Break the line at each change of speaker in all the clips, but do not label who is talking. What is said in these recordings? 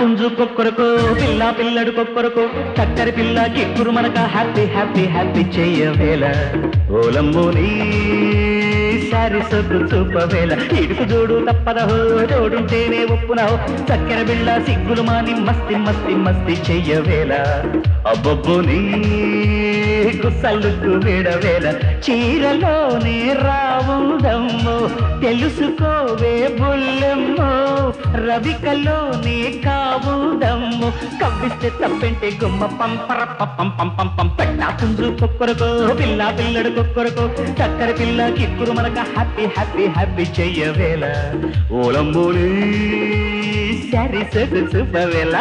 పుంజు కొక్కరకో పిల్ల పిల్లడు కొక్కరకో చక్కరి పిల్ల కిక్కురు మనక హ్యాపీ హ్యాపీ హ్యాపీ చెయ్యవేళ ఓలమ్మోని సారి సొగ్గు చూపవేళ ఇడుకు జోడు తప్పదహో జోడుంటేనే ఒప్పునహో చక్కెర బిళ్ళ సిగ్గులు మాని మస్తి మస్తి మస్తి చెయ్యవేళ అబ్బబ్బోని గుసల్లుకు విడవేళ చీరలోనే రావుదమ్మో తెలుసుకోవే బుల్లెమ్మో రవికలోనే కావుదమ్మో కవ్విస్తే తప్పెంటే గుమ్మ పంపర పం పం పం పం పెట్టా పుంజు కొక్కరకో పిల్ల పిల్లడు కొక్కరకో చక్కర పిల్ల కిక్కురు మనక హ్యాపీ హ్యాపీ హ్యాపీ చెయ్యవేళ ఓలమ్మోని సారి సొగ్గు చూపవేళ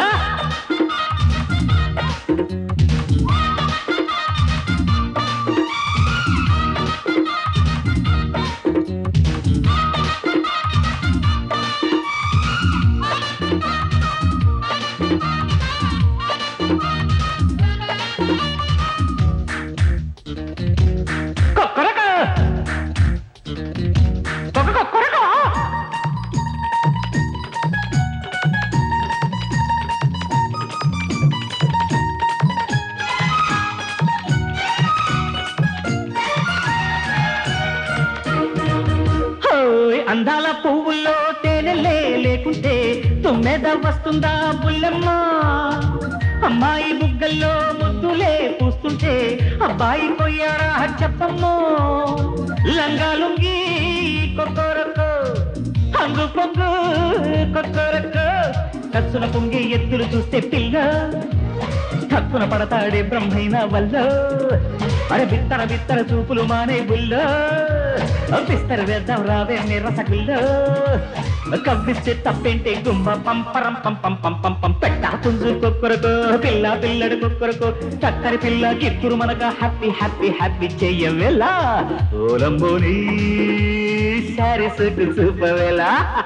అందాల పువ్వుల్లో తేనెలే లేకుంటే తుమ్మెద వస్తుందా బుల్లెమ్మ అమ్మాయి బుగ్గల్లో ముద్దులే పూస్తుంటే అబ్బాయి పోయారా చెప్పమ్మో లంగాలుంగి కొక్కరకో హంగు పొంగు కొక్కరకో కసున పొంగి ఎత్తులు చూస్తే పిల్ల తక్కున పడతాడే బ్రహ్మైనా వల్ల అరే బిత్తర బిత్తర చూపులు మానే బుల్లో బిస్తర వేద్దాం రావే రసగుల్లో కవ్విస్తే తప్పేంటే గుమ్మ పంపరం పం పం పం పం పం పెట్టా పుంజు కొక్కరకో పిల్ల పిల్లడు కొక్కరకో చక్కరి పిల్ల కిక్కురు మనక హ్యాపీ హ్యాపీ హ్యాపీ చెయ్యవేళ ఓలంబోని సారి సొగ్గు చూపవేళ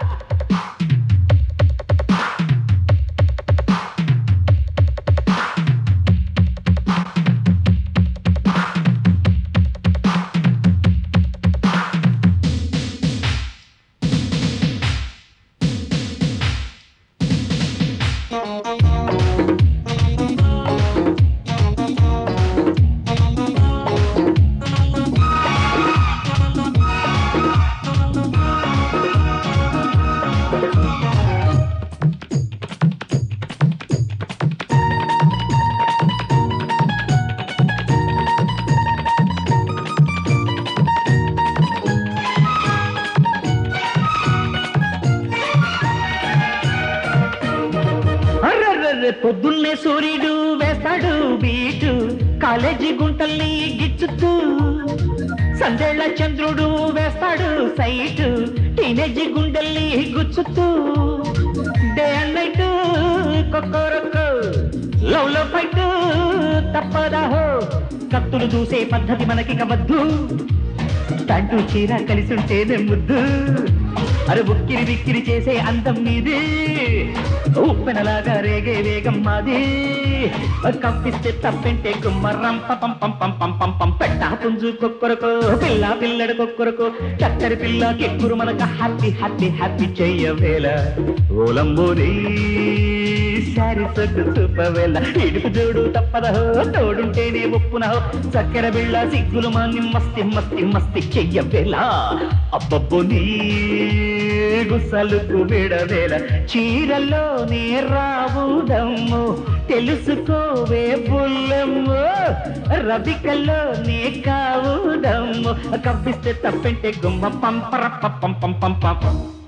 పొద్దున్నే సూర్యుడు వేస్తాడు బీటు కాలేజీ గుంటల్ని గిచ్చుతూ సందేళ్ల చంద్రుడు వేస్తాడు సైటు టీనేజీ గుండెల్ని గుచ్చుతూ డే అండ్ నైట్ కొక్కరకో లవ్ లో ఫైట్ తప్పదాహో కత్తులు చూసే పద్ధతి మనకి కవద్దు తంటూ చీర కలిసి ఉంటేనే ముద్దు అరే ఉక్కిరి బిక్కిరి చేసే అందం మీది ఉప్పెనలాగా రేగే వేగం మాది కప్పిస్తే తప్పెంటే గుమ్మరం పం పం పం పం పం పం పెట్టా పుంజు కొక్కరకో పిల్ల పిల్లడు కొక్కరకో చక్కరి పిల్ల కిక్కురు మనక హ్యాపీ హ్యాపీ హ్యాపీ చెయ్యవేళ ఓలంబోని సారి సొగ్గు చూపవేళ ఇడుపు జోడు తప్పదహో తోడుంటేనే ఒప్పునహో చక్కెర బిళ్ళ సిగ్గులు మాని మస్తి మస్తి మస్తి చెయ్యవేళ అబ్బబ్బోని గుసలుకు విడవేళ చీరలోనే రావుదమ్మో తెలుసుకోవే బుల్లెమ్మో రవికలోనే కావుదమ్మో కవ్విస్తే తప్పెంటే గుమ్మ పంపర పం పం పం పం